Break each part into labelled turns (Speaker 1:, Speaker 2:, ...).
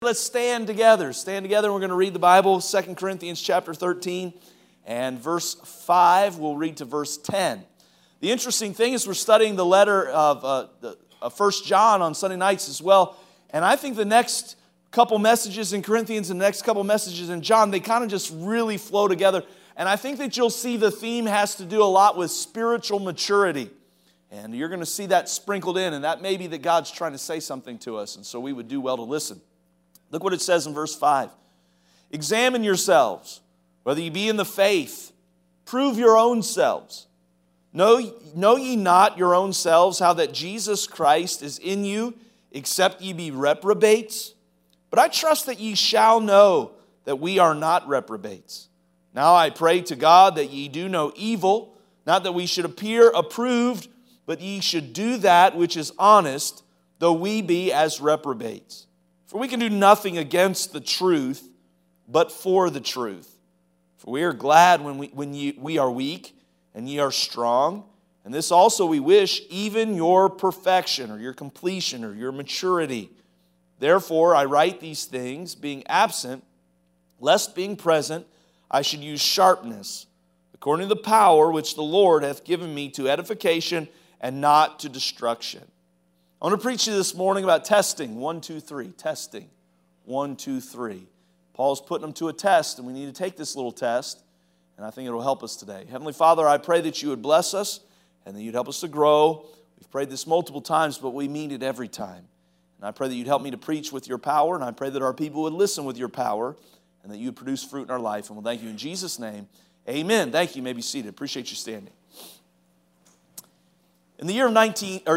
Speaker 1: Let's stand together. Stand together. We're going to read the Bible, 2 Corinthians chapter 13 and verse 5. We'll read to verse 10. The interesting thing is we're studying the letter of 1 John on Sunday nights as well. And I think the next couple messages in Corinthians and the next couple messages in John, they kind of just really flow together. And I think that you'll see the theme has to do a lot with spiritual maturity. And you're going to see that sprinkled in. And that may be that God's trying to say something to us. And so we would do well to listen. Look what it says in verse 5. Examine yourselves, whether ye be in the faith. Prove your own selves. Know ye not your own selves how that Jesus Christ is in you, except ye be reprobates? But I trust that ye shall know that we are not reprobates. Now I pray to God that ye do no evil, not that we should appear approved, but ye should do that which is honest, though we be as reprobates. For we can do nothing against the truth, but for the truth. For we are glad when we are weak, and ye are strong. And this also we wish, even your perfection, or your completion, or your maturity. Therefore I write these things, being absent, lest being present I should use sharpness, according to the power which the Lord hath given me to edification and not to destruction. I want to preach to you this morning about testing. 1, 2, 3. Testing. 1, 2, 3. Paul's putting them to a test, and we need to take this little test, and I think it will help us today. Heavenly Father, I pray that you would bless us and that you'd help us to grow. We've prayed this multiple times, but we mean it every time. And I pray that you'd help me to preach with your power, and I pray that our people would listen with your power, and that you would produce fruit in our life. And we'll thank you in Jesus' name. Amen. Thank you. You may be seated. Appreciate you standing. In the year of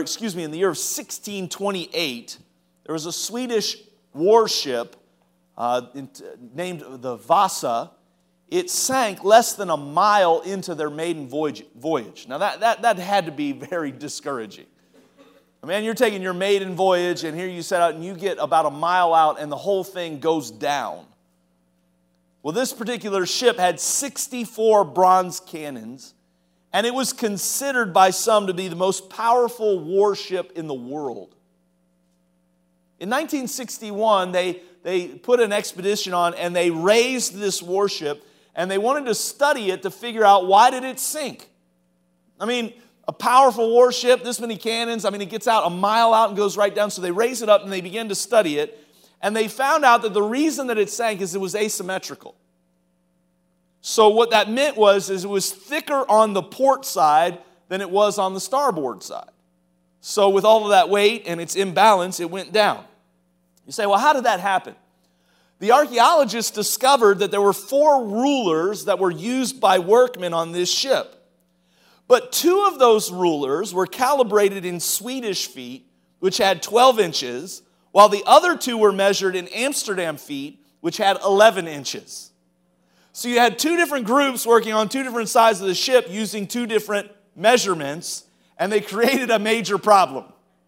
Speaker 1: 1628, there was a Swedish warship named the Vasa. It sank less than a mile into their maiden voyage. Now that had to be very discouraging. Man, you're taking your maiden voyage, and here you set out, and you get about a mile out, and the whole thing goes down. Well, this particular ship had 64 bronze cannons, and it was considered by some to be the most powerful warship in the world. In 1961, they put an expedition on, and they raised this warship, and they wanted to study it to figure out why did it sink. I mean, a powerful warship, this many cannons, it gets out a mile out and goes right down. So they raise it up, and they begin to study it, and they found out that the reason that it sank is it was asymmetrical. So what that meant was it was thicker on the port side than it was on the starboard side. So with all of that weight and its imbalance, it went down. You say, well, how did that happen? The archaeologists discovered that there were 4 rulers that were used by workmen on this ship. But 2 of those rulers were calibrated in Swedish feet, which had 12 inches, while the other 2 were measured in Amsterdam feet, which had 11 inches. So you had 2 different groups working on 2 different sides of the ship using 2 different measurements, and they created a major problem.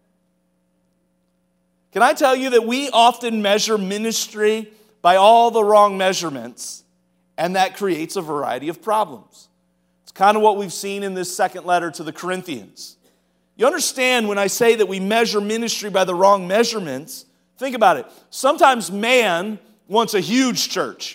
Speaker 1: Can I tell you that we often measure ministry by all the wrong measurements, and that creates a variety of problems. It's kind of what we've seen in this second letter to the Corinthians. You understand when I say that we measure ministry by the wrong measurements, think about it. Sometimes man wants a huge church.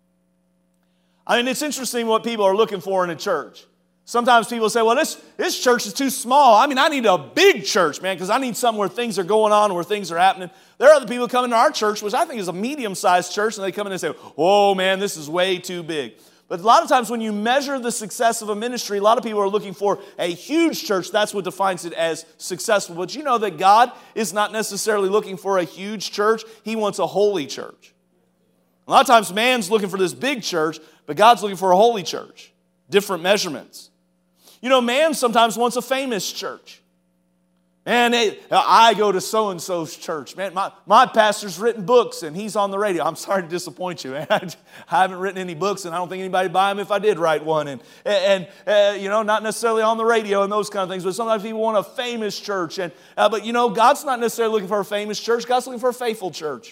Speaker 1: It's interesting what people are looking for in a church. Sometimes people say, well, this church is too small. I need a big church, man, because I need something where things are going on, where things are happening. There are other people coming to our church, which I think is a medium-sized church, and they come in and say, oh, man, this is way too big. But a lot of times when you measure the success of a ministry, a lot of people are looking for a huge church. That's what defines it as successful. But you know that God is not necessarily looking for a huge church. He wants a holy church. A lot of times man's looking for this big church, but God's looking for a holy church. Different measurements. Man sometimes wants a famous church. Man, I go to so-and-so's church. Man, my pastor's written books, and he's on the radio. I'm sorry to disappoint you, man. I haven't written any books, and I don't think anybody would buy them if I did write one. And not necessarily on the radio and those kind of things, but sometimes people want a famous church. But God's not necessarily looking for a famous church. God's looking for a faithful church.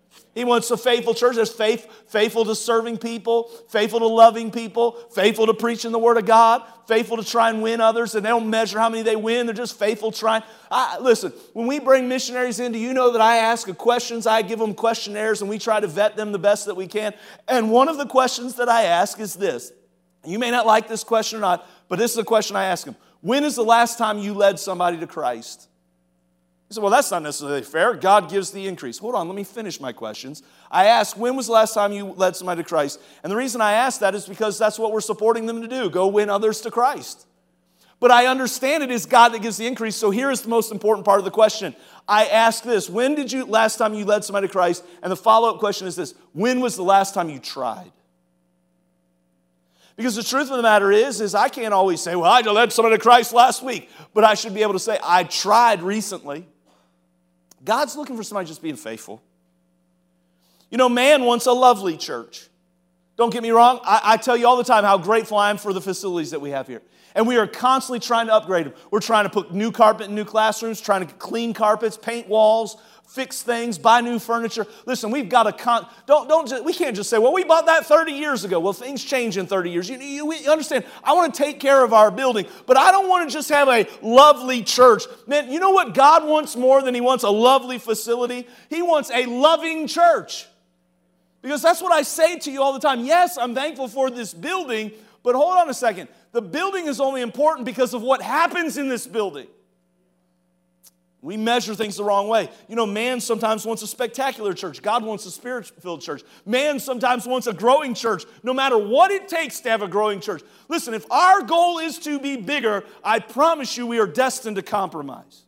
Speaker 1: He wants a faithful church that's faithful to serving people, faithful to loving people, faithful to preaching the Word of God, faithful to try and win others, and they don't measure how many they win. They're just faithful trying. Listen, when we bring missionaries in, do you know that I ask questions? I give them questionnaires, and we try to vet them the best that we can. And one of the questions that I ask is this. You may not like this question or not, but this is a question I ask them. When is the last time you led somebody to Christ? He said, well, that's not necessarily fair. God gives the increase. Hold on, let me finish my questions. I asked, when was the last time you led somebody to Christ? And the reason I asked that is because that's what we're supporting them to do, go win others to Christ. But I understand it is God that gives the increase, so here is the most important part of the question. I ask this, when did you last time you led somebody to Christ? And the follow-up question is this, when was the last time you tried? Because the truth of the matter is I can't always say, well, I led somebody to Christ last week, but I should be able to say, I tried recently. God's looking for somebody just being faithful. You know, man wants a lovely church. Don't get me wrong. I tell you all the time how grateful I am for the facilities that we have here. And we are constantly trying to upgrade them. We're trying to put new carpet in new classrooms, trying to clean carpets, paint walls, fix things, buy new furniture. Listen, we've got to, we can't just say, well, we bought that 30 years ago. Well, things change in 30 years. You understand, I want to take care of our building, but I don't want to just have a lovely church. Man, you know what God wants more than He wants a lovely facility? He wants a loving church. Because that's what I say to you all the time. Yes, I'm thankful for this building, but hold on a second. The building is only important because of what happens in this building. We measure things the wrong way. You know, man sometimes wants a spectacular church. God wants a spirit-filled church. Man sometimes wants a growing church, no matter what it takes to have a growing church. Listen, if our goal is to be bigger, I promise you we are destined to compromise.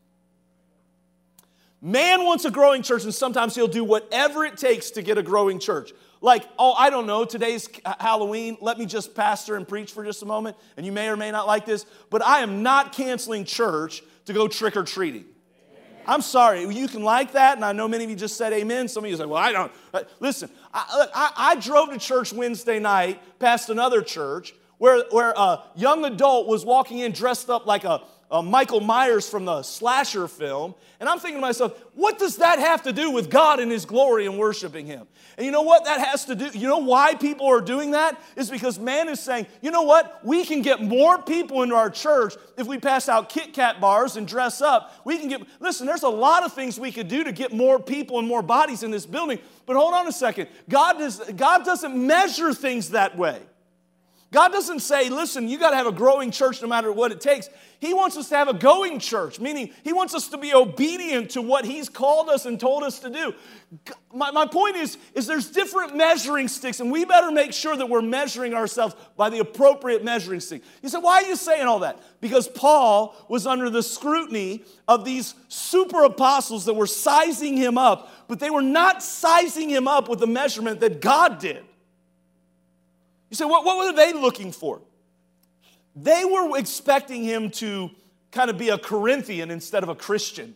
Speaker 1: Man wants a growing church, and sometimes he'll do whatever it takes to get a growing church. Like, oh, I don't know, today's Halloween, let me just pastor and preach for just a moment, and you may or may not like this, but I am not canceling church to go trick-or-treating. I'm sorry, you can like that, and I know many of you just said amen. Some of you say, well, I don't. Listen, I drove to church Wednesday night past another church where a young adult was walking in dressed up like a Michael Myers from the slasher film, and I'm thinking to myself, what does that have to do with God and His glory and worshiping Him? And you know what that has to do? You know why people are doing that? Is because man is saying, you know what? We can get more people into our church if we pass out Kit Kat bars and dress up. Listen, there's a lot of things we could do to get more people and more bodies in this building, but hold on a second. God doesn't measure things that way. God doesn't say, listen, you got to have a growing church no matter what it takes. He wants us to have a going church, meaning He wants us to be obedient to what He's called us and told us to do. My point is there's different measuring sticks, and we better make sure that we're measuring ourselves by the appropriate measuring stick. You say, why are you saying all that? Because Paul was under the scrutiny of these super apostles that were sizing him up, but they were not sizing him up with the measurement that God did. You say, what were they looking for? They were expecting him to kind of be a Corinthian instead of a Christian.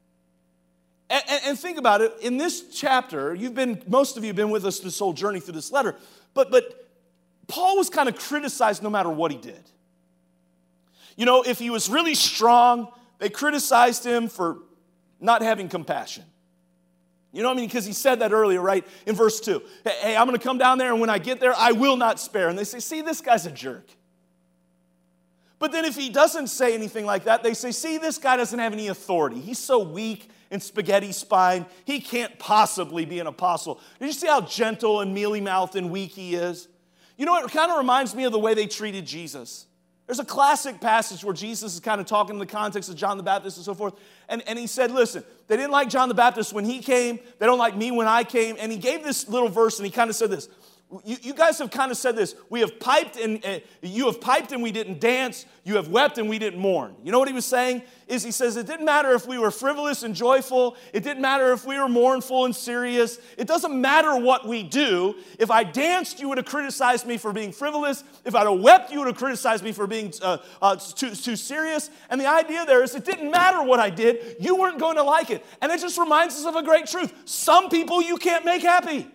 Speaker 1: And think about it, in this chapter, most of you have been with us this whole journey through this letter, but Paul was kind of criticized no matter what he did. You know, if he was really strong, they criticized him for not having compassion. You know what I mean? Because he said that earlier, right? In verse 2. Hey, I'm going to come down there, and when I get there, I will not spare. And they say, see, this guy's a jerk. But then if he doesn't say anything like that, they say, see, this guy doesn't have any authority. He's so weak and spaghetti spine, he can't possibly be an apostle. Did you see how gentle and mealy-mouthed and weak he is? You know, it kind of reminds me of the way they treated Jesus. There's a classic passage where Jesus is kind of talking in the context of John the Baptist and so forth. And he said, listen, they didn't like John the Baptist when he came. They don't like me when I came. And he gave this little verse, and he kind of said this. You guys have kind of said this. You have piped and we didn't dance. You have wept and we didn't mourn. You know what he was saying? He says it didn't matter if we were frivolous and joyful. It didn't matter if we were mournful and serious. It doesn't matter what we do. If I danced, you would have criticized me for being frivolous. If I'd have wept, you would have criticized me for being too serious. And the idea there is it didn't matter what I did. You weren't going to like it. And it just reminds us of a great truth. Some people you can't make happy.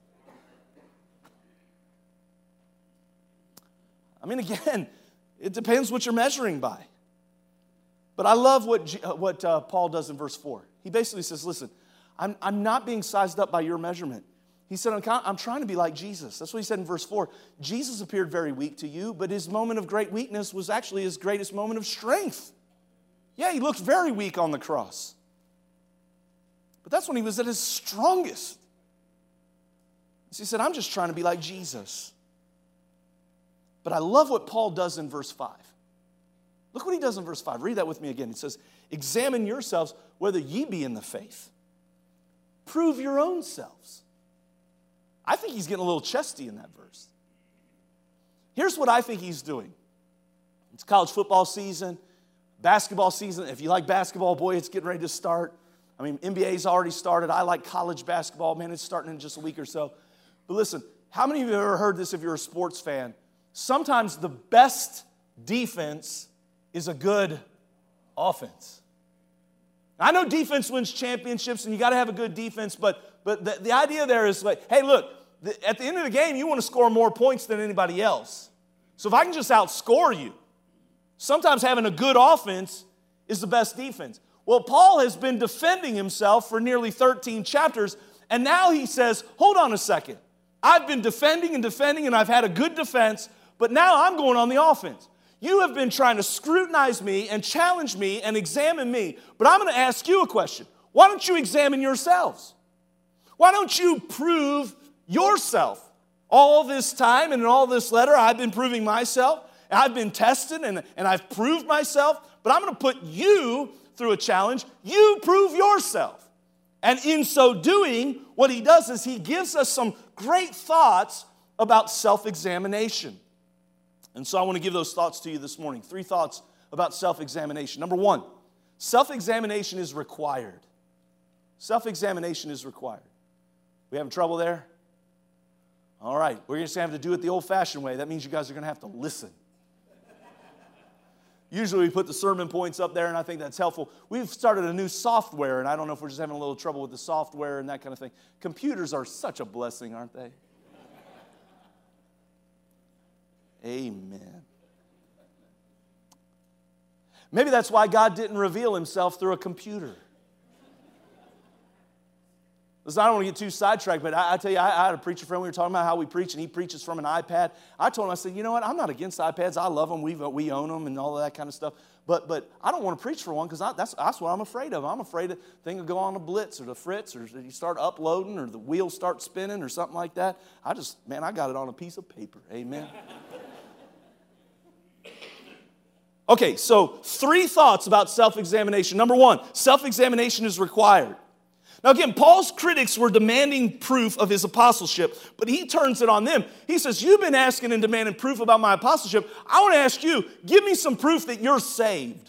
Speaker 1: I mean, again, it depends what you're measuring by. But I love what Paul does in verse 4. He basically says, listen, I'm not being sized up by your measurement. He said, I'm trying to be like Jesus. That's what he said in verse 4. Jesus appeared very weak to you, but his moment of great weakness was actually his greatest moment of strength. Yeah, he looked very weak on the cross. But that's when he was at his strongest. So he said, I'm just trying to be like Jesus. But I love what Paul does in verse 5. Look what he does in verse 5. Read that with me again. He says, examine yourselves whether ye be in the faith. Prove your own selves. I think he's getting a little chesty in that verse. Here's what I think he's doing. It's college football season, basketball season. If you like basketball, boy, it's getting ready to start. I mean, NBA's already started. I like college basketball. Man, it's starting in just a week or so. But listen, how many of you have ever heard this if you're a sports fan? Sometimes the best defense is a good offense. I know defense wins championships, and you got to have a good defense, but the idea there is like, hey, look, at the end of the game, you want to score more points than anybody else. So if I can just outscore you, sometimes having a good offense is the best defense. Well, Paul has been defending himself for nearly 13 chapters, and now he says, hold on a second. I've been defending, and I've had a good defense, but now I'm going on the offense. You have been trying to scrutinize me and challenge me and examine me, but I'm going to ask you a question. Why don't you examine yourselves? Why don't you prove yourself? All this time and in all this letter, I've been proving myself. I've been tested and I've proved myself, but I'm going to put you through a challenge. You prove yourself. And in so doing, what he does is he gives us some great thoughts about self-examination. And so I want to give those thoughts to you this morning. 3 thoughts about self-examination. Number 1, self-examination is required. Self-examination is required. We having trouble there? All right, we're going to have to do it the old-fashioned way. That means you guys are going to have to listen. Usually we put the sermon points up there, and I think that's helpful. We've started a new software, and I don't know if we're just having a little trouble with the software and that kind of thing. Computers are such a blessing, aren't they? Amen. Maybe that's why God didn't reveal himself through a computer. Listen, I don't want to get too sidetracked, but I tell you, I had a preacher friend. We were talking about how we preach, and he preaches from an iPad. I told him, I said, you know what? I'm not against iPads. I love them. We own them and all of that kind of stuff. But I don't want to preach for one because that's what I'm afraid of. I'm afraid the thing will go on a blitz or the fritz, or you start uploading, or the wheels start spinning or something like that. I got it on a piece of paper. Amen. Okay, so 3 thoughts about self-examination. Number 1, self-examination is required. Now again, Paul's critics were demanding proof of his apostleship, but he turns it on them. He says, you've been asking and demanding proof about my apostleship. I want to ask you, give me some proof that you're saved.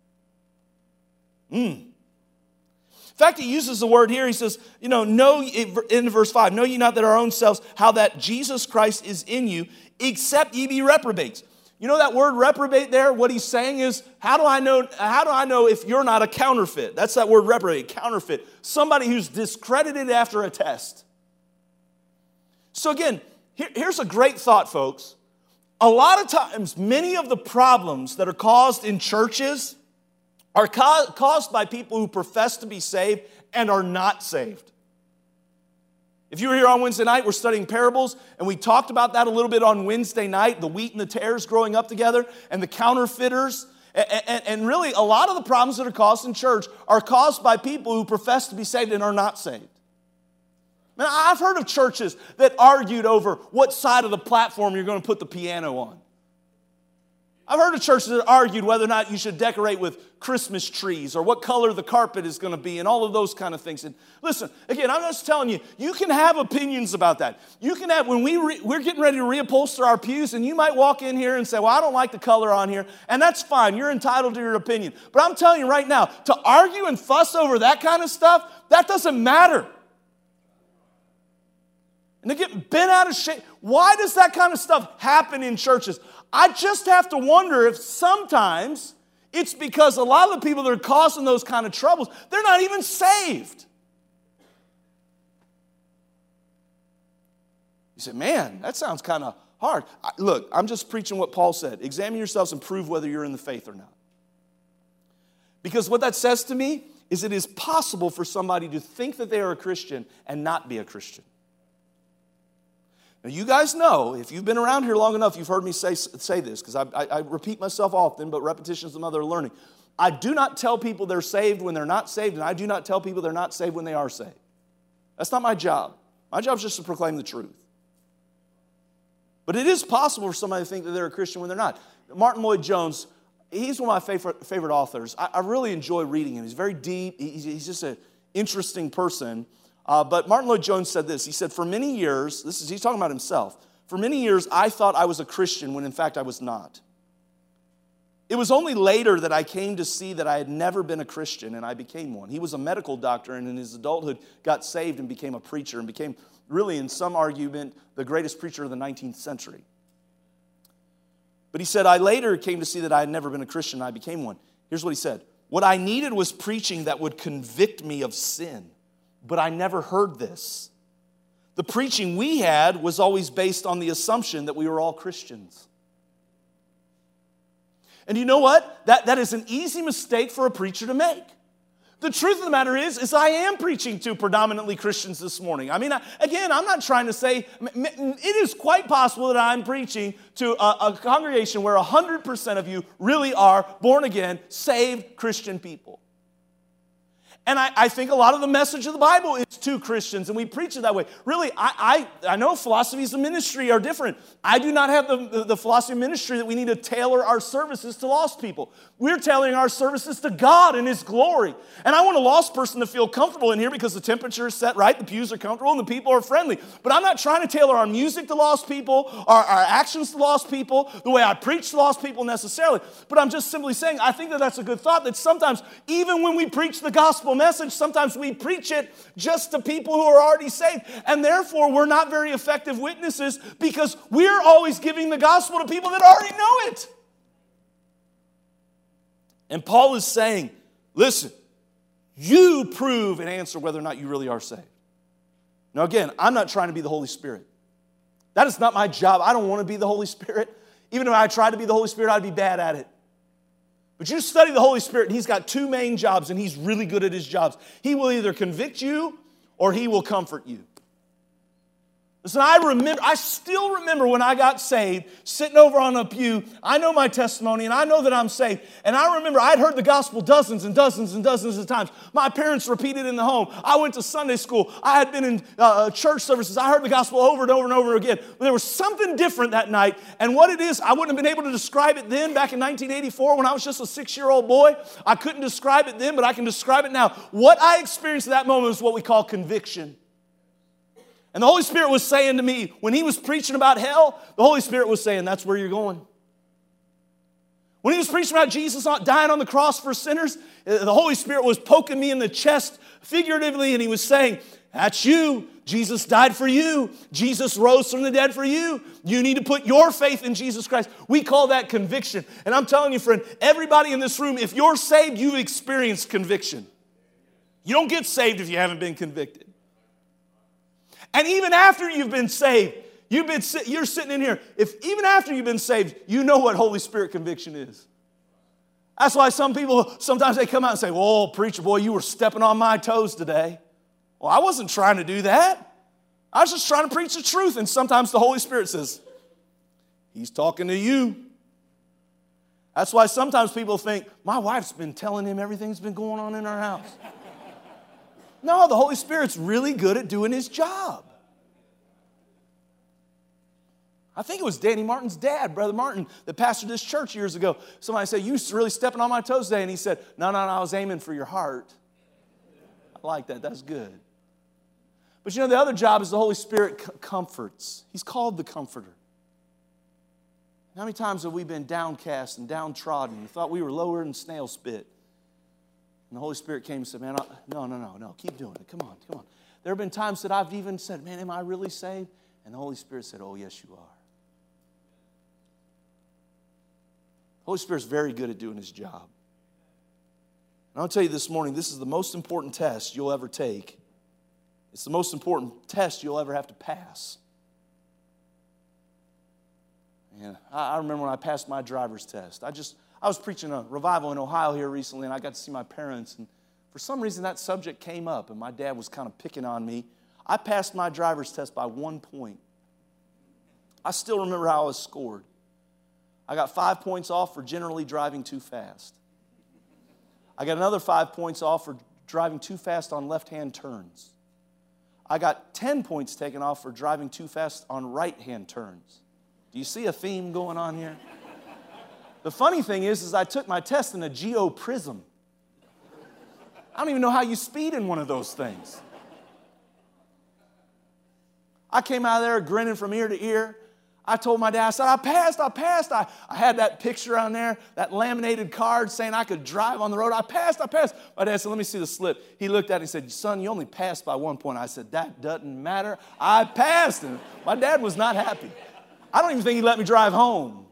Speaker 1: In fact, he uses the word here. He says, know, in verse 5, know ye not that our own selves, how that Jesus Christ is in you, except ye be reprobates. You know that word reprobate there? What he's saying is, how do I know if you're not a counterfeit? That's that word reprobate, counterfeit. Somebody who's discredited after a test. So again, here's a great thought, folks. A lot of times, many of the problems that are caused in churches are caused by people who profess to be saved and are not saved. If you were here on Wednesday night, we're studying parables, and we talked about that a little bit on Wednesday night, the wheat and the tares growing up together, and the counterfeiters. And really, a lot of the problems that are caused in church are caused by people who profess to be saved and are not saved. Man, I've heard of churches that argued over what side of the platform you're going to put the piano on. I've heard of churches that argued whether or not you should decorate with Christmas trees or what color the carpet is going to be and all of those kind of things. And listen, again, I'm just telling you, you can have opinions about that. You can have, when we're getting ready to reupholster our pews, and you might walk in here and say, well, I don't like the color on here, and that's fine. You're entitled to your opinion. But I'm telling you right now, to argue and fuss over that kind of stuff, that doesn't matter. And to get bent out of shape. Why does that kind of stuff happen in churches? I just have to wonder if sometimes it's because a lot of the people that are causing those kind of troubles, they're not even saved. You say, man, that sounds kind of hard. Look, I'm just preaching what Paul said. Examine yourselves and prove whether you're in the faith or not. Because what that says to me is it is possible for somebody to think that they are a Christian and not be a Christian. Now, you guys know, if you've been around here long enough, you've heard me say this, because I repeat myself often, but repetition is the mother of learning. I do not tell people they're saved when they're not saved, and I do not tell people they're not saved when they are saved. That's not my job. My job is just to proclaim the truth. But it is possible for somebody to think that they're a Christian when they're not. Martin Lloyd-Jones, he's one of my favorite authors. I really enjoy reading him. He's very deep. He's just an interesting person. But Martin Lloyd-Jones said this. He said, for many years, he's talking about himself, for many years I thought I was a Christian when in fact I was not. It was only later that I came to see that I had never been a Christian, and I became one. He was a medical doctor, and in his adulthood got saved and became a preacher, and became really, in some argument, the greatest preacher of the 19th century. But he said, I later came to see that I had never been a Christian, and I became one. Here's what he said. What I needed was preaching that would convict me of sin. But I never heard this. The preaching we had was always based on the assumption that we were all Christians. And you know what? That is an easy mistake for a preacher to make. The truth of the matter is I am preaching to predominantly Christians this morning. I mean, again, I'm not trying to say, it is quite possible that I'm preaching to a congregation where 100% of you really are born again, saved Christian people. And I think a lot of the message of the Bible is to Christians, and we preach it that way. Really, I know philosophies of ministry are different. I do not have the philosophy of ministry that we need to tailor our services to lost people. We're tailoring our services to God and His glory. And I want a lost person to feel comfortable in here because the temperature is set right, the pews are comfortable, and the people are friendly. But I'm not trying to tailor our music to lost people, our actions to lost people, the way I preach to lost people necessarily. But I'm just simply saying, I think that that's a good thought, that sometimes, even when we preach the gospel message, sometimes we preach it just to people who are already saved, and therefore we're not very effective witnesses because we're always giving the gospel to people that already know it. And Paul is saying, listen, you prove and answer whether or not you really are saved. Now again, I'm not trying to be the Holy Spirit. That is not my job. I don't want to be the Holy Spirit. Even if I tried to be the Holy Spirit, I'd be bad at it. But you study the Holy Spirit, and He's got two main jobs, and He's really good at His jobs. He will either convict you or He will comfort you. Listen, I still remember when I got saved, sitting over on a pew. I know my testimony, and I know that I'm saved. And I remember I'd heard the gospel dozens and dozens and dozens of times. My parents repeated in the home. I went to Sunday school. I had been in church services. I heard the gospel over and over and over again. But there was something different that night. And what it is, I wouldn't have been able to describe it then, back in 1984, when I was just a 6-year-old boy. I couldn't describe it then, but I can describe it now. What I experienced at that moment is what we call conviction. And the Holy Spirit was saying to me, when He was preaching about hell, the Holy Spirit was saying, that's where you're going. When He was preaching about Jesus dying on the cross for sinners, the Holy Spirit was poking me in the chest figuratively, and He was saying, that's you. Jesus died for you. Jesus rose from the dead for you. You need to put your faith in Jesus Christ. We call that conviction. And I'm telling you, friend, everybody in this room, if you're saved, you've experienced conviction. You don't get saved if you haven't been convicted. And even after you've been saved, you're sitting in here. If even after you've been saved, you know what Holy Spirit conviction is. That's why some people, sometimes they come out and say, "Whoa, preacher boy, you were stepping on my toes today." Well, I wasn't trying to do that. I was just trying to preach the truth. And sometimes the Holy Spirit says, He's talking to you. That's why sometimes people think, my wife's been telling him everything that's been going on in our house. No, the Holy Spirit's really good at doing His job. I think it was Danny Martin's dad, Brother Martin, that pastored this church years ago. Somebody said, "You really stepping on my toes today." And he said, No, I was aiming for your heart. I like that. That's good. But you know, the other job is the Holy Spirit comforts. He's called the Comforter. How many times have we been downcast and downtrodden and thought we were lower than snail spit? And the Holy Spirit came and said, "Man, no, keep doing it. Come on. There have been times that I've even said, "Man, am I really saved?" And the Holy Spirit said, "Oh, yes, you are." The Holy Spirit's very good at doing His job. And I'll tell you this morning, this is the most important test you'll ever take. It's the most important test you'll ever have to pass. And I remember when I passed my driver's test. I was preaching a revival in Ohio here recently, and I got to see my parents. And For some reason, that subject came up, and my dad was kind of picking on me. I passed my driver's test by 1 point. I still remember how I was scored. I got 5 points off for generally driving too fast. I got another 5 points off for driving too fast on left-hand turns. I got 10 points taken off for driving too fast on right-hand turns. Do you see a theme going on here? The funny thing is I took my test in a geoprism. I don't even know how you speed in one of those things. I came out of there grinning from ear to ear. I told my dad, I said, I passed. I had that picture on there, that laminated card saying I could drive on the road. I passed. My dad said, let me see the slip. He looked at it and said, son, you only passed by 1 point. I said, that doesn't matter. I passed. And my dad was not happy. I don't even think he let me drive home.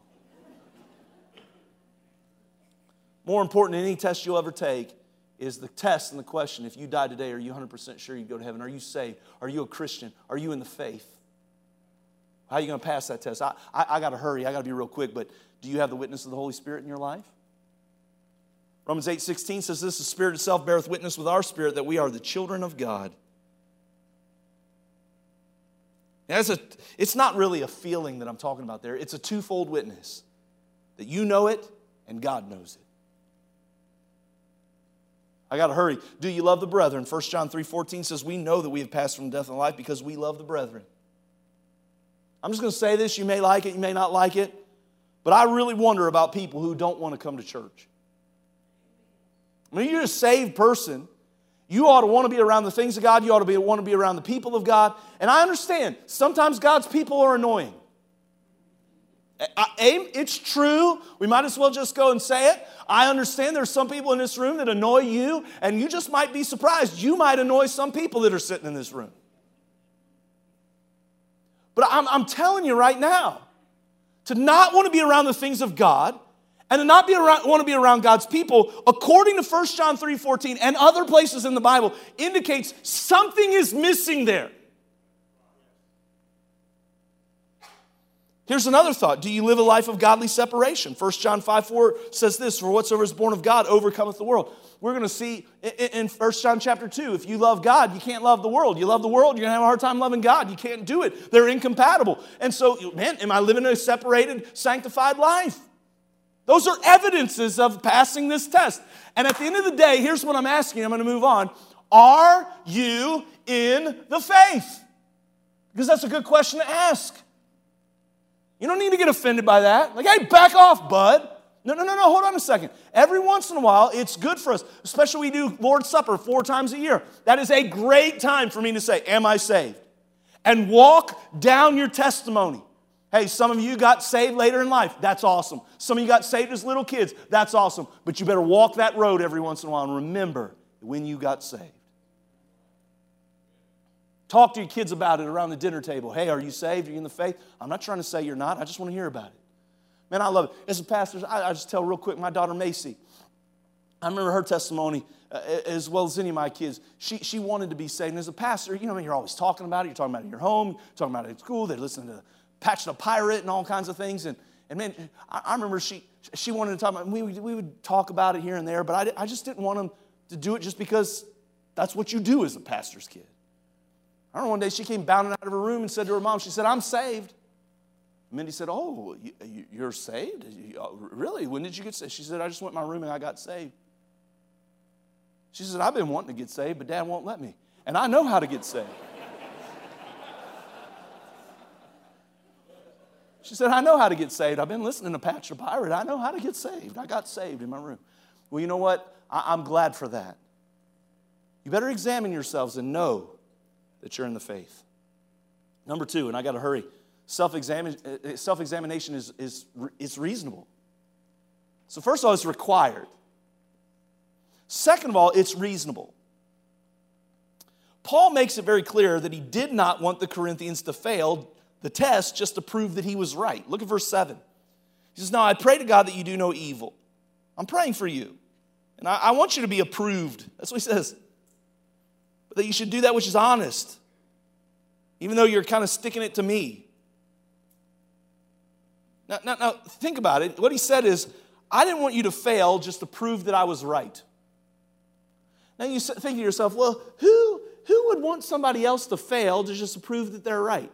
Speaker 1: More important than any test you'll ever take is the test and the question, if you died today, are you 100% sure you'd go to heaven? Are you saved? Are you a Christian? Are you in the faith? How are you going to pass that test? I got to hurry. I got to be real quick, but do you have the witness of the Holy Spirit in your life? Romans 8:16 says this, the Spirit itself beareth witness with our spirit that we are the children of God. Now, it's not really a feeling that I'm talking about there. It's a twofold witness, that you know it and God knows it. I got to hurry. Do you love the brethren? 1 John 3:14 says, we know that we have passed from death to life because we love the brethren. I'm just going to say this. You may like it, you may not like it. But I really wonder about people who don't want to come to church. I mean, you're a saved person. You ought to want to be around the things of God. You ought to want to be around the people of God. And I understand, sometimes God's people are annoying. It's true. We might as well just go and say it. I understand there's some people in this room that annoy you, and you just might be surprised. You might annoy some people that are sitting in this room. But I'm telling you right now, to not want to be around the things of God and to not want to be around God's people, according to 1 John 3:14 and other places in the Bible, indicates something is missing there. Here's another thought. Do you live a life of godly separation? 1 John 5:4 says this, for whatsoever is born of God overcometh the world. We're going to see in 1 John chapter 2, if you love God, you can't love the world. You love the world, you're going to have a hard time loving God. You can't do it. They're incompatible. And so, man, am I living a separated, sanctified life? Those are evidences of passing this test. And at the end of the day, here's what I'm asking. I'm going to move on. Are you in the faith? Because that's a good question to ask. You don't need to get offended by that. Like, hey, back off, bud. No, hold on a second. Every once in a while, it's good for us, especially we do Lord's Supper 4 times a year. That is a great time for me to say, am I saved? And walk down your testimony. Hey, some of you got saved later in life. That's awesome. Some of you got saved as little kids. That's awesome. But you better walk that road every once in a while and remember when you got saved. Talk to your kids about it around the dinner table. Hey, are you saved? Are you in the faith? I'm not trying to say you're not. I just want to hear about it. Man, I love it. As a pastor, I just tell real quick, my daughter Macy, I remember her testimony as well as any of my kids. She wanted to be saved. And as a pastor, you know, you're always talking about it. You're talking about it in your home, talking about it at school. They're listening to Patch the Pirate and all kinds of things. And man, I remember she wanted to talk about it. We would talk about it here and there, but I just didn't want them to do it just because that's what you do as a pastor's kid. I remember one day she came bounding out of her room and said to her mom, she said, I'm saved. Mindy said, oh, you're saved? Really? When did you get saved? She said, I just went in my room and I got saved. She said, I've been wanting to get saved, but Dad won't let me. And I know how to get saved. She said, I know how to get saved. I've been listening to Patch the Pirate. I know how to get saved. I got saved in my room. Well, you know what? I'm glad for that. You better examine yourselves and know that you're in the faith. Number 2, and I got to hurry. Self-examination is reasonable. So first of all, it's required. Second of all, it's reasonable. Paul makes it very clear that he did not want the Corinthians to fail the test just to prove that he was right. Look at verse 7. He says, now I pray to God that you do no evil. I'm praying for you. And I want you to be approved. That's what he says. But that you should do that which is honest, even though you're kind of sticking it to me. Now, think about it. What he said is, I didn't want you to fail just to prove that I was right. Now you think to yourself, well, who would want somebody else to fail to just prove that they're right?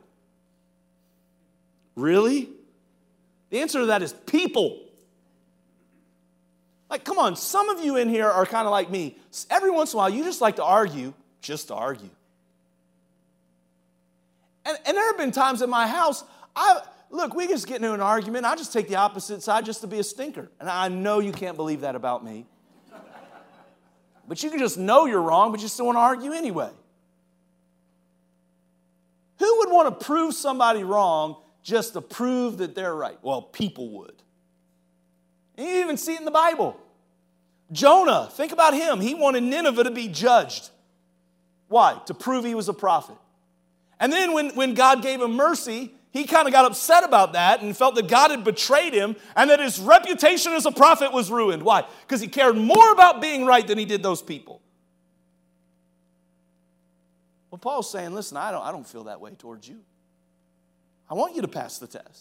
Speaker 1: Really? The answer to that is people. Like, come on, some of you in here are kind of like me. Every once in a while, you just like to argue, just to argue. And there have been times in my house, look, we just get into an argument, I just take the opposite side just to be a stinker. And I know you can't believe that about me. But you can just know you're wrong, but you still want to argue anyway. Who would want to prove somebody wrong just to prove that they're right? Well, people would. And you even see it in the Bible. Jonah, think about him. He wanted Nineveh to be judged. Why? To prove he was a prophet. And then when God gave him mercy, he kind of got upset about that and felt that God had betrayed him and that his reputation as a prophet was ruined. Why? Because he cared more about being right than he did those people. Well, Paul's saying, listen, I don't feel that way towards you. I want you to pass the test.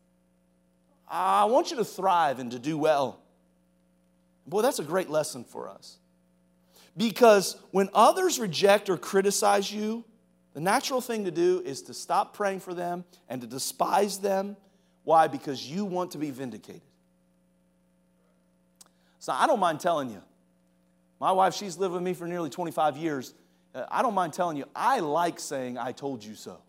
Speaker 1: I want you to thrive and to do well. Boy, that's a great lesson for us. Because when others reject or criticize you, the natural thing to do is to stop praying for them and to despise them. Why? Because you want to be vindicated. So I don't mind telling you. My wife, she's lived with me for nearly 25 years. I don't mind telling you, I like saying, I told you so.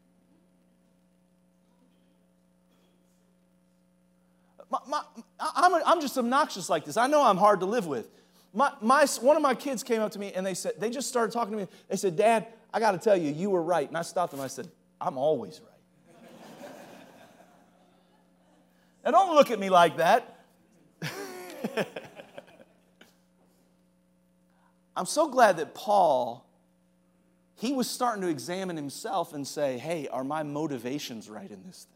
Speaker 1: I'm just obnoxious like this. I know I'm hard to live with. One of my kids came up to me and they just started talking to me. They said, Dad, I got to tell you, you were right. And I stopped them and I said, I'm always right. Now don't look at me like that. I'm so glad that Paul, he was starting to examine himself and say, hey, are my motivations right in this thing?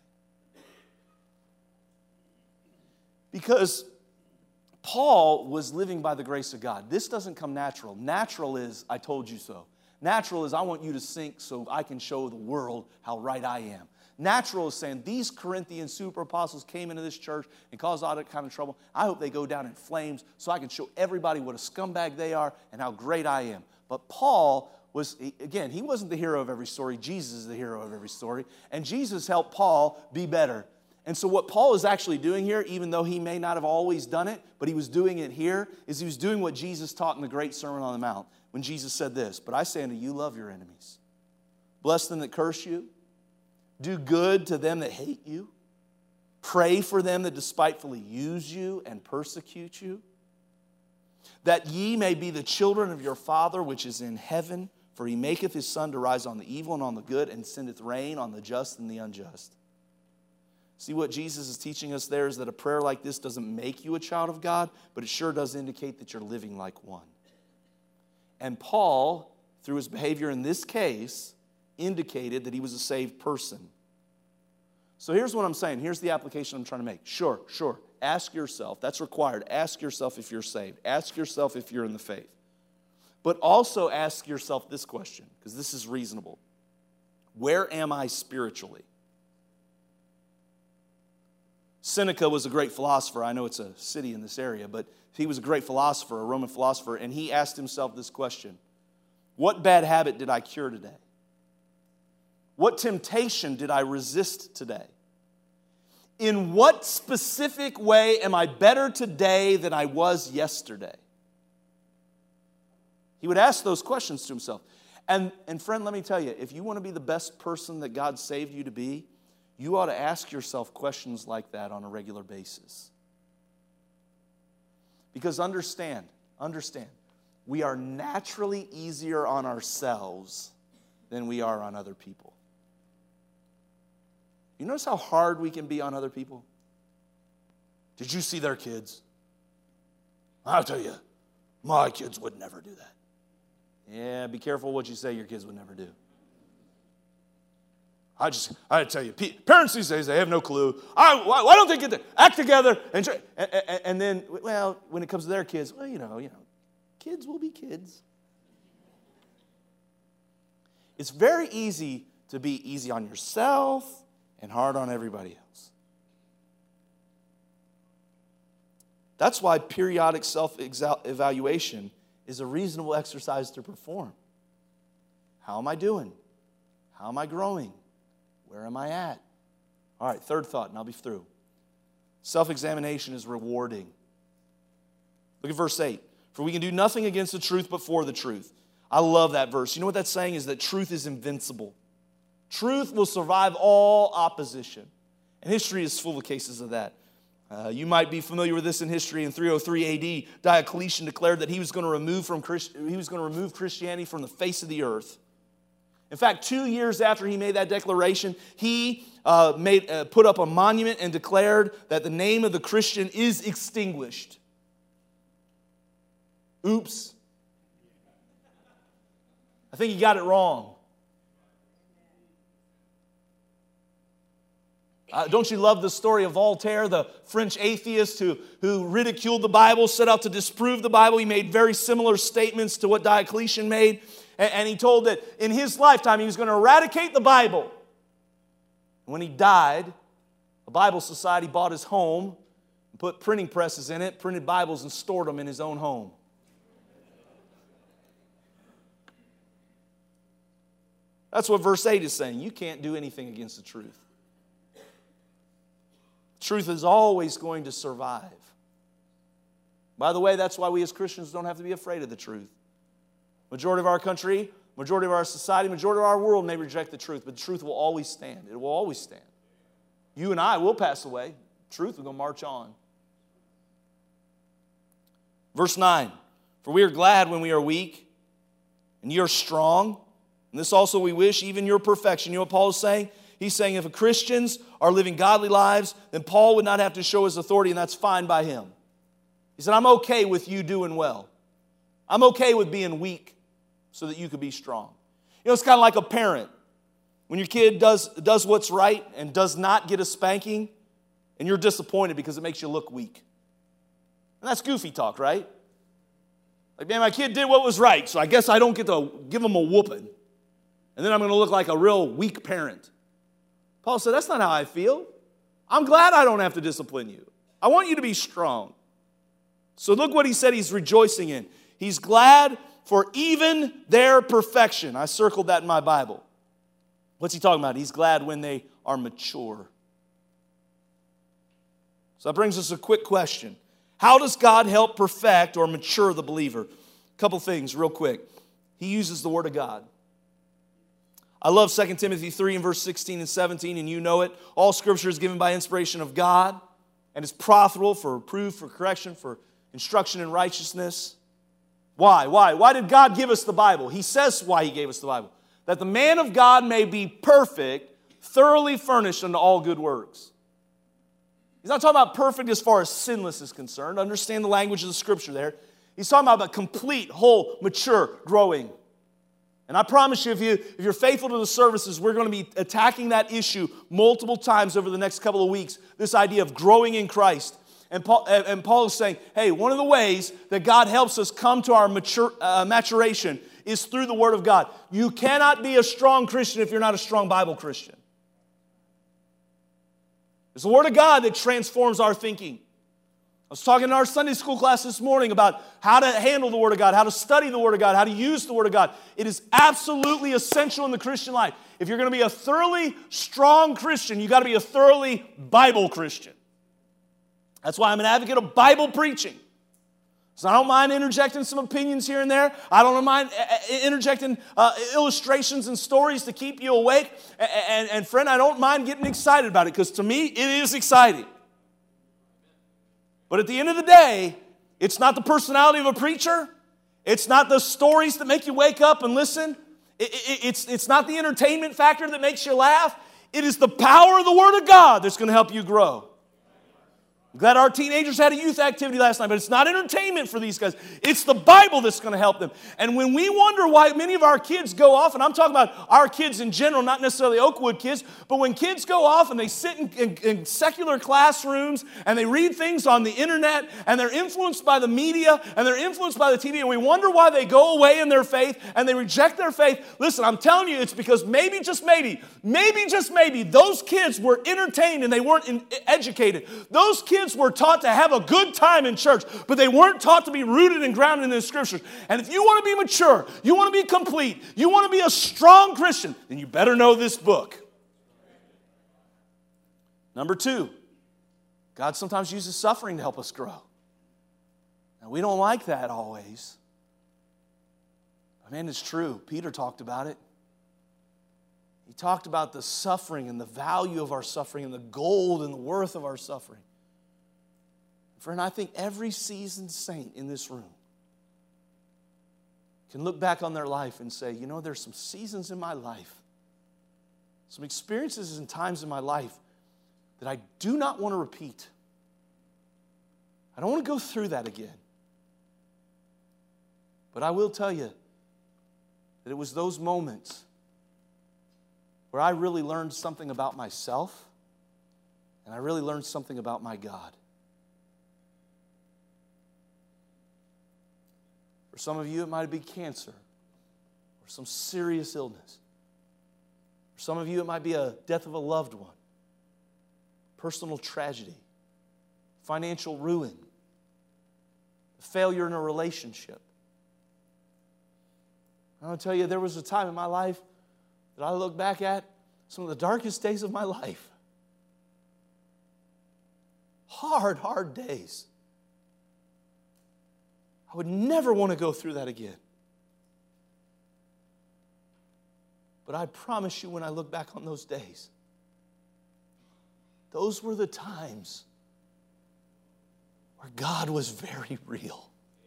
Speaker 1: Because Paul was living by the grace of God. This doesn't come natural. Natural is, I told you so. Natural is, I want you to sink so I can show the world how right I am. Natural is saying, these Corinthian super apostles came into this church and caused all that kind of trouble. I hope they go down in flames so I can show everybody what a scumbag they are and how great I am. But Paul was, again, he wasn't the hero of every story. Jesus is the hero of every story. And Jesus helped Paul be better. And so what Paul is actually doing here, even though he may not have always done it, but he was doing it here, is he was doing what Jesus taught in the great Sermon on the Mount when Jesus said this, but I say unto you, love your enemies. Bless them that curse you. Do good to them that hate you. Pray for them that despitefully use you and persecute you. That ye may be the children of your Father which is in heaven, for he maketh his sun to rise on the evil and on the good, and sendeth rain on the just and the unjust. See, what Jesus is teaching us there is that a prayer like this doesn't make you a child of God, but it sure does indicate that you're living like one. And Paul, through his behavior in this case, indicated that he was a saved person. So here's what I'm saying. Here's the application I'm trying to make. Sure. Ask yourself. That's required. Ask yourself if you're saved. Ask yourself if you're in the faith. But also ask yourself this question, because this is reasonable. Where am I spiritually? Seneca was a great philosopher. I know it's a city in this area, but he was a great philosopher, a Roman philosopher, and he asked himself this question. What bad habit did I cure today? What temptation did I resist today? In what specific way am I better today than I was yesterday? He would ask those questions to himself. And friend, let me tell you, if you want to be the best person that God saved you to be, you ought to ask yourself questions like that on a regular basis. Because understand, we are naturally easier on ourselves than we are on other people. You notice how hard we can be on other people? Did you see their kids? I'll tell you, my kids would never do that. Yeah, be careful what you say your kids would never do. I tell you, parents these days, they have no clue. Why don't they get their act together? And then, well, when it comes to their kids, well, you know, kids will be kids. It's very easy to be easy on yourself and hard on everybody else. That's why periodic self-evaluation is a reasonable exercise to perform. How am I doing? How am I growing? Where am I at? All right, third thought, and I'll be through. Self-examination is rewarding. Look at verse 8. For we can do nothing against the truth but for the truth. I love that verse. You know what that's saying is that truth is invincible. Truth will survive all opposition. And history is full of cases of that. You might be familiar with this in history. In 303 A.D., Diocletian declared that he was going to remove Christianity from the face of the earth. In fact, 2 years after he made that declaration, he put up a monument and declared that the name of the Christian is extinguished. Oops. I think he got it wrong. Don't you love the story of Voltaire, the French atheist who ridiculed the Bible, set out to disprove the Bible? He made very similar statements to what Diocletian made. And he told that in his lifetime he was going to eradicate the Bible. When he died, a Bible Society bought his home, put printing presses in it, printed Bibles, and stored them in his own home. That's what verse 8 is saying. You can't do anything against the truth. Truth is always going to survive. By the way, that's why we as Christians don't have to be afraid of the truth. Majority of our country, majority of our society, majority of our world may reject the truth, but the truth will always stand. It will always stand. You and I will pass away. Truth will go march on. Verse 9, for we are glad when we are weak, and you are strong. And this also we wish, even your perfection. You know what Paul is saying? He's saying if Christians are living godly lives, then Paul would not have to show his authority, and that's fine by him. He said, I'm okay with you doing well. I'm okay with being weak so that you could be strong. You know, it's kind of like a parent. When your kid does what's right and does not get a spanking, and you're disappointed because it makes you look weak. And that's goofy talk, right? Like, man, my kid did what was right, so I guess I don't get to give him a whooping. And then I'm going to look like a real weak parent. Paul said, that's not how I feel. I'm glad I don't have to discipline you. I want you to be strong. So look what he said he's rejoicing in. He's glad for even their perfection. I circled that in my Bible. What's he talking about? He's glad when they are mature. So that brings us a quick question. How does God help perfect or mature the believer? A couple things real quick. He uses the Word of God. I love 2 Timothy 3 and verse 16 and 17, and you know it. All Scripture is given by inspiration of God and is profitable for reproof, for correction, for instruction in righteousness. Why? Why did God give us the Bible? He says why He gave us the Bible. That the man of God may be perfect, thoroughly furnished unto all good works. He's not talking about perfect as far as sinless is concerned. Understand the language of the Scripture there. He's talking about a complete, whole, mature, growing. And I promise you, if you're faithful to the services, we're going to be attacking that issue multiple times over the next couple of weeks, this idea of growing in Christ. And Paul is saying, hey, one of the ways that God helps us come to our maturation is through the Word of God. You cannot be a strong Christian if you're not a strong Bible Christian. It's the Word of God that transforms our thinking. I was talking in our Sunday school class this morning about how to handle the Word of God, how to study the Word of God, how to use the Word of God. It is absolutely essential in the Christian life. If you're going to be a thoroughly strong Christian, you've got to be a thoroughly Bible Christian. That's why I'm an advocate of Bible preaching. So I don't mind interjecting some opinions here and there. I don't mind interjecting illustrations and stories to keep you awake. And friend, I don't mind getting excited about it because to me, it is exciting. But at the end of the day, it's not the personality of a preacher. It's not the stories that make you wake up and listen. It's not the entertainment factor that makes you laugh. It is the power of the Word of God that's going to help you grow. I'm glad our teenagers had a youth activity last night, but it's not entertainment for these guys. It's the Bible that's going to help them. And when we wonder why many of our kids go off, and I'm talking about our kids in general, not necessarily Oakwood kids, but when kids go off and they sit in secular classrooms and they read things on the internet and they're influenced by the media and they're influenced by the TV and we wonder why they go away in their faith and they reject their faith, listen, I'm telling you, it's because maybe just maybe, those kids were entertained and they weren't educated. Those kids kids were taught to have a good time in church, but they weren't taught to be rooted and grounded in the Scriptures. And if you want to be mature, you want to be complete, you want to be a strong Christian, then you better know this book. Number 2, God sometimes uses suffering to help us grow. Now, we don't like that always. But man, it's true. Peter talked about it. He talked about the suffering and the value of our suffering and the gold and the worth of our suffering. Friend, I think every seasoned saint in this room can look back on their life and say, you know, there's some seasons in my life, some experiences and times in my life that I do not want to repeat. I don't want to go through that again. But I will tell you that it was those moments where I really learned something about myself and I really learned something about my God. For some of you, it might be cancer or some serious illness. For some of you, it might be a death of a loved one, personal tragedy, financial ruin, failure in a relationship. I want to tell you, there was a time in my life that I look back at some of the darkest days of my life. Hard days. I would never want to go through that again. But I promise you, when I look back on those days, those were the times where God was very real.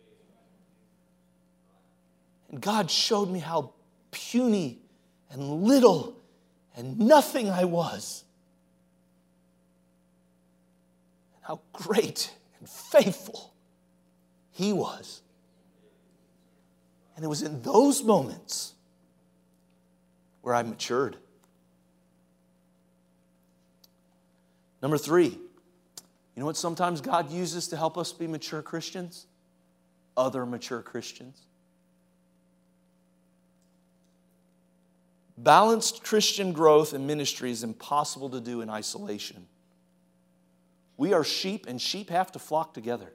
Speaker 1: And God showed me how puny and little and nothing I was. And how great and faithful He was. And it was in those moments where I matured. Number 3, you know what sometimes God uses to help us be mature Christians? Other mature Christians. Balanced Christian growth and ministry is impossible to do in isolation. We are sheep, and sheep have to flock together.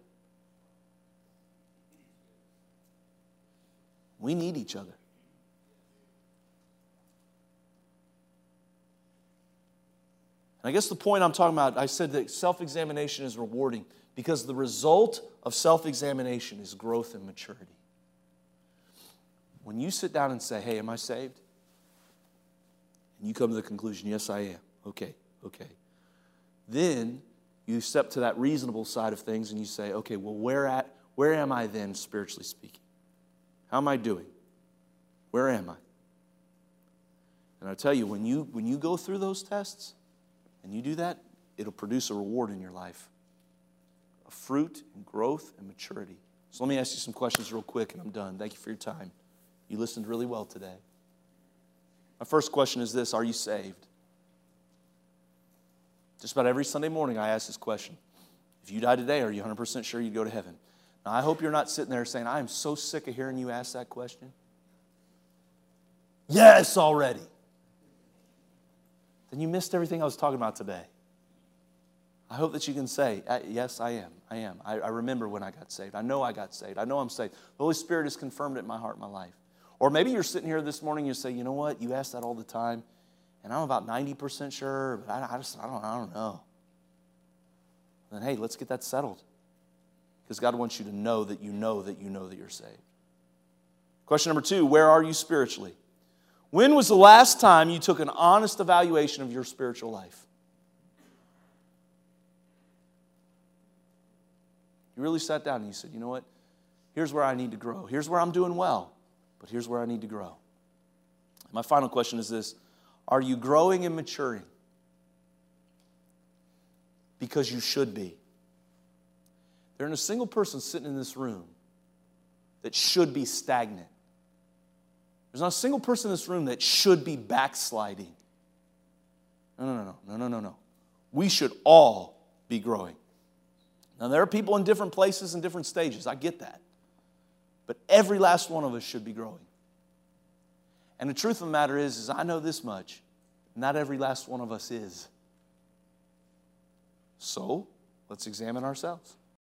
Speaker 1: We need each other. And I guess the point I'm talking about, I said that self-examination is rewarding because the result of self-examination is growth and maturity. When you sit down and say, hey, am I saved? And you come to the conclusion, yes, I am. Okay. Then you step to that reasonable side of things and you say, okay, well, where am I then, spiritually speaking? How am I doing? Where am I? And I tell you, when you go through those tests and you do that, it'll produce a reward in your life. A fruit and growth and maturity. So let me ask you some questions real quick and I'm done. Thank you for your time. You listened really well today. My first question is this: are you saved? Just about every Sunday morning I ask this question. If you die today, are you 100% sure you'd go to heaven? Now, I hope you're not sitting there saying, I am so sick of hearing you ask that question. Yes, already. Then you missed everything I was talking about today. I hope that you can say, yes, I am. I remember when I got saved. I know I got saved. I know I'm saved. The Holy Spirit has confirmed it in my heart and my life. Or maybe you're sitting here this morning and you say, you know what, you ask that all the time, and I'm about 90% sure, but I don't know. Then, hey, let's get that settled. Because God wants you to know that you know that you know that you're saved. Question number 2, where are you spiritually? When was the last time you took an honest evaluation of your spiritual life? You really sat down and you said, you know what? Here's where I need to grow. Here's where I'm doing well, but here's where I need to grow. My final question is this: are you growing and maturing? Because you should be. There isn't a single person sitting in this room that should be stagnant. There's not a single person in this room that should be backsliding. No. We should all be growing. Now, there are people in different places and different stages. I get that. But every last one of us should be growing. And the truth of the matter is I know this much. Not every last one of us is. So, Let's examine ourselves.